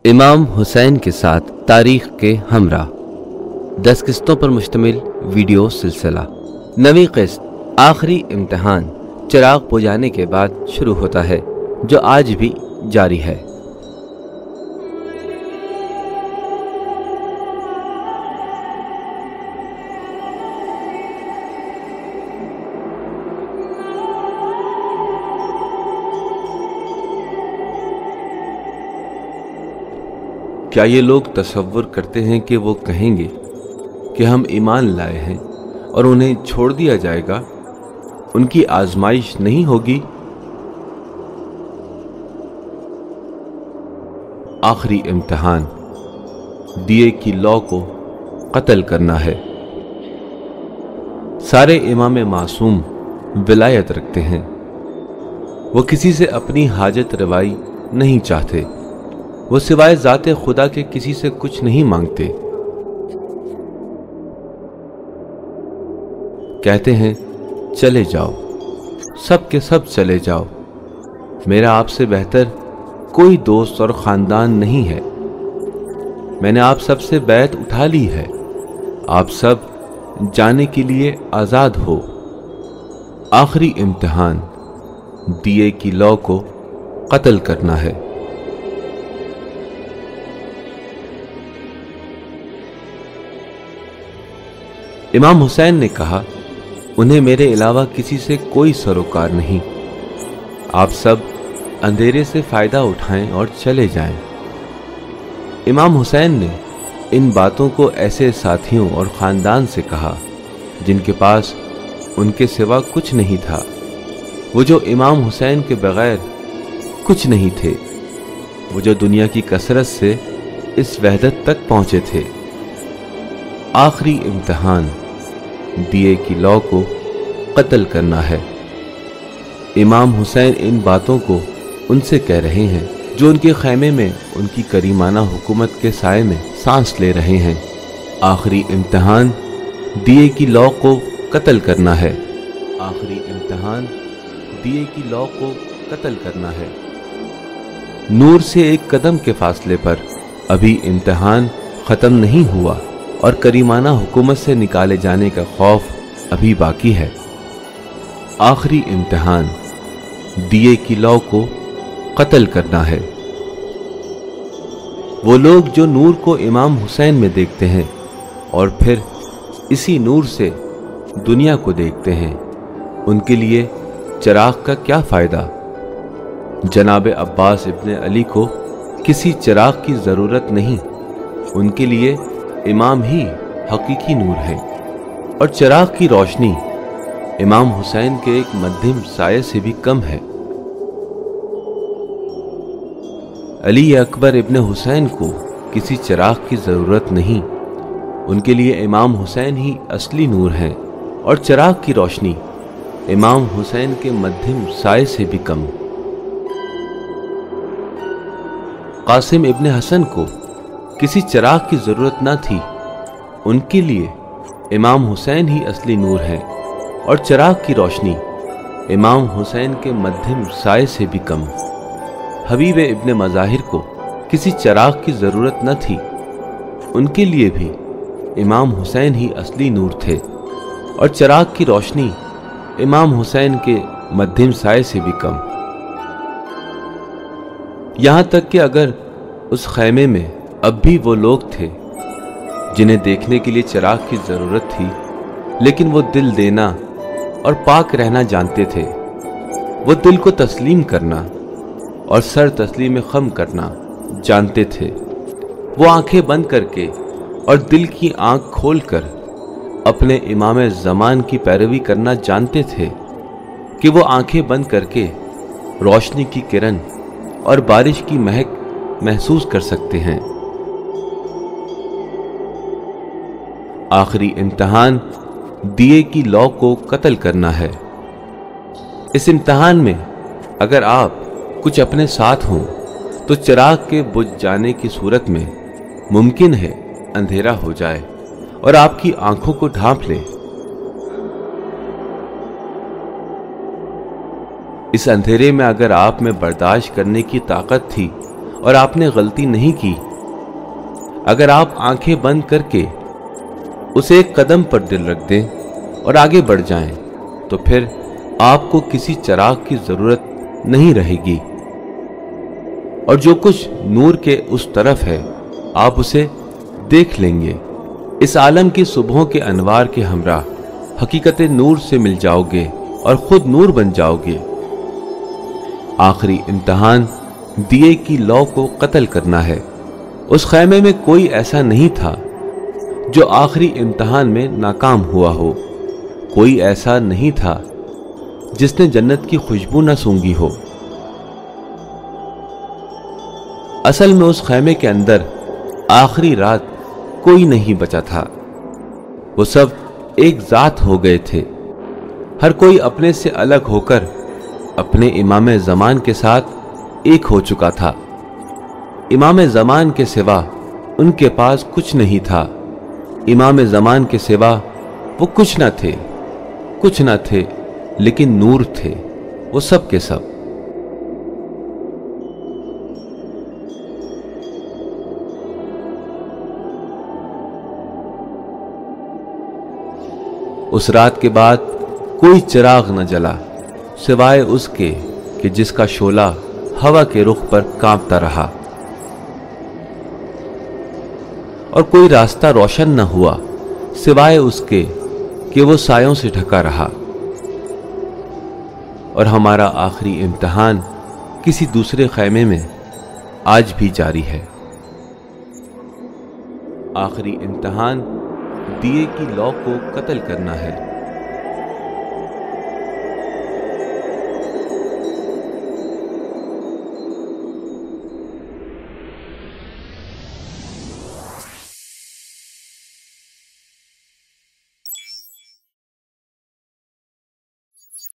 इमाम हुसैन के साथ तारीख के हमरा 10 किस्तों पर मुश्तमिल वीडियो सिलसिला। नवी किस्त आखिरी इम्तिहान चिराग बुझाने के बाद शुरू होता है, जो आज भी जारी है। क्या ये लोग तसव्वुर करते हैं कि वो कहेंगे कि हम ईमान लाए हैं और उन्हें छोड़ दिया जाएगा, उनकी आजमाइश नहीं होगी? आखिरी इम्तिहान दिए की लौ को कत्ल करना है। सारे इमाम मासूम विलायत रखते हैं, वो किसी से अपनी हाजत रवाई नहीं चाहते, वो सिवाय जाते खुदा के किसी से कुछ नहीं मांगते। कहते हैं चले जाओ, सब के सब चले जाओ, मेरा आपसे बेहतर कोई दोस्त और खानदान नहीं है। मैंने आप सब से बैत उठा ली है, आप सब जाने के लिए आजाद हो। आखिरी इम्तिहान दिए की लौ को कत्ल करना है। इमाम हुसैन ने कहा, उन्हें मेरे अलावा किसी से कोई सरोकार नहीं, आप सब अंधेरे से फायदा उठाएं और चले जाएं। इमाम हुसैन ने इन बातों को ऐसे साथियों और खानदान से कहा जिनके पास उनके सिवा कुछ नहीं था, वो जो इमाम हुसैन के बगैर कुछ नहीं थे, वो जो दुनिया की कसरत से इस वहदत तक पहुंचे थे। आखिरी इम्तिहान दिए की लौ को कत्ल करना है। इमाम हुसैन इन बातों को उनसे कह रहे हैं जो उनके खैमे में उनकी करीमाना हुकूमत के साए में सांस ले रहे हैं। आखिरी इम्तिहान दिए की लौ को कत्ल करना है। आखिरी इम्तिहान दिए की लौ को कत्ल करना है। नूर से एक कदम के फासले पर अभी इम्तिहान खत्म नहीं हुआ और करीमाना हुकूमत से निकाले जाने का खौफ अभी बाकी है। आखिरी इम्तिहान दिए की लौ को कत्ल करना है। वो लोग जो नूर को इमाम हुसैन में देखते हैं और फिर इसी नूर से दुनिया को देखते हैं, उनके लिए चिराग का क्या फायदा? जनाब अब्बास इब्ने अली को किसी चिराग की जरूरत नहीं, उनके लिए इमाम ही हकीकी नूर है और चिराग की रोशनी इमाम हुसैन के एक मध्यम साये से भी कम है। अली अकबर इब्ने हुसैन को किसी चिराग की जरूरत नहीं, उनके लिए इमाम हुसैन ही असली नूर है और चिराग की रोशनी इमाम हुसैन के मध्यम साये से भी कम। कासिम इब्ने हसन को किसी चिराग की जरूरत न थी, उनके लिए इमाम हुसैन ही असली नूर है और चिराग की रोशनी इमाम हुसैन के मध्यम साये से भी कम। हबीब इब्ने मज़ाहिर को किसी चिराग की जरूरत न थी, उनके लिए भी इमाम हुसैन ही असली नूर थे और चिराग की रोशनी इमाम हुसैन के मध्यम साये से भी कम। यहां तक कि अगर उस खैमे में अब भी वो लोग थे जिन्हें देखने के लिए चिराग की जरूरत थी, लेकिन वो दिल देना और पाक रहना जानते थे, वो दिल को तस्लीम करना और सर तस्लीम खम करना जानते थे। वो आंखें बंद करके और दिल की आंख खोलकर अपने इमाम ज़मान की पैरवी करना जानते थे कि वो आंखें बंद करके रोशनी की किरण और बारिश की महक महसूस कर सकते हैं। आखिरी इम्तिहान दिए की लौ को कत्ल करना है। इस इम्तिहान में अगर आप कुछ अपने साथ हों तो चिराग के बुझ जाने की सूरत में मुमकिन है अंधेरा हो जाए और आपकी आंखों को ढांप ले। इस अंधेरे में अगर आप में बर्दाश्त करने की ताकत थी और आपने गलती नहीं की, अगर आप आंखें बंद करके उसे एक कदम पर दिल रख दें और आगे बढ़ जाएं, तो फिर आपको किसी चिराग की जरूरत नहीं रहेगी और जो कुछ नूर के उस तरफ है आप उसे देख लेंगे। इस आलम की सुबहों के अनवार के हमरा हकीकत नूर से मिल जाओगे और खुद नूर बन जाओगे। आखिरी इम्तिहान दिए की लौ को कत्ल करना है। उस खैमे में कोई ऐसा नहीं था जो आखिरी इम्तिहान में नाकाम हुआ हो। कोई ऐसा नहीं था जिसने जन्नत की खुशबू न सूंघी हो। असल में उस खैमे के अंदर आखिरी रात कोई नहीं बचा था। वो सब एक जात हो गए थे। हर कोई अपने से अलग होकर अपने इमाम ज़मान के साथ एक हो चुका था। इमाम ज़मान के सिवा उनके पास कुछ नहीं था। इमाम ज़मान के सिवा वो कुछ न थे, लेकिन नूर थे वो सब के सब। उस रात के बाद कोई चिराग न जला सिवाय उसके कि जिसका शोला हवा के रुख पर कांपता रहा, और कोई रास्ता रोशन न हुआ सिवाय उसके कि वो सायों से ढका रहा। और हमारा आखिरी इम्तिहान किसी दूसरे खैमे में आज भी जारी है। आखिरी इम्तिहान दिए की लौ को कत्ल करना है।